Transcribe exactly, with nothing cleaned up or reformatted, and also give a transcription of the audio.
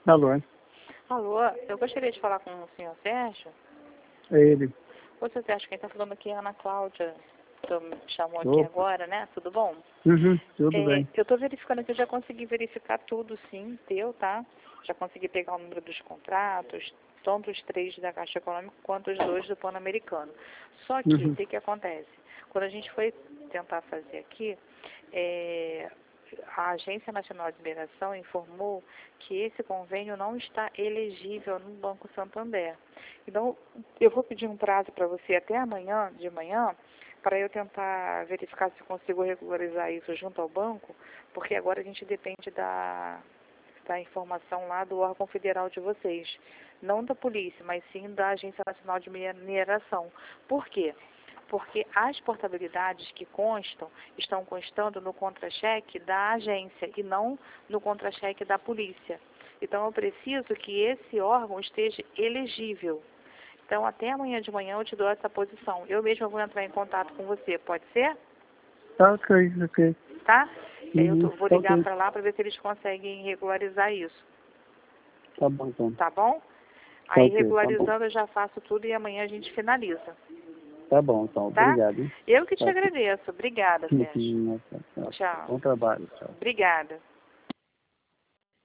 Alô, Alô, eu gostaria de falar com o senhor Sérgio. é ele. Ô, senhor Sérgio, quem está falando aqui é a Ana Cláudia, que me chamou aqui Opa. agora, né? Tudo bom? Uhum, tudo É, bem. eu estou verificando aqui, eu já consegui verificar tudo, sim, teu, tá? Já consegui pegar o número dos contratos, tanto os três da Caixa Econômica quanto os dois do Pan-Americano. Só que, Uhum. o que que acontece? Quando a gente foi tentar fazer aqui, é, a Agência Nacional de Mineração informou que esse convênio não está elegível no Banco Santander. Então, eu vou pedir um prazo para você até amanhã, de manhã, para eu tentar verificar se consigo regularizar isso junto ao banco, porque agora a gente depende da, da informação lá do órgão federal de vocês. Não da polícia, mas sim da Agência Nacional de Mineração. Por quê? Porque as portabilidades que constam estão constando no contra-cheque da agência e não no contra-cheque da polícia. Então, eu preciso que esse órgão esteja elegível. Então, até amanhã de manhã eu te dou essa posição. Eu mesma vou entrar em contato com você, pode ser? Tá, ok, ok. Tá? E aí eu tô- Uhum, vou tá ligar ok. para lá para ver se eles conseguem regularizar isso. Tá bom, então. Tá bom? Tá Aí, ok, tá bom. regularizando, eu já faço tudo e amanhã a gente finaliza. Tá bom, então. Tá? Obrigado, hein? Eu que te Tá ok. agradeço. Obrigada, Sérgio. Uhum, tá, tá. Tchau. Bom trabalho, tchau. Obrigada.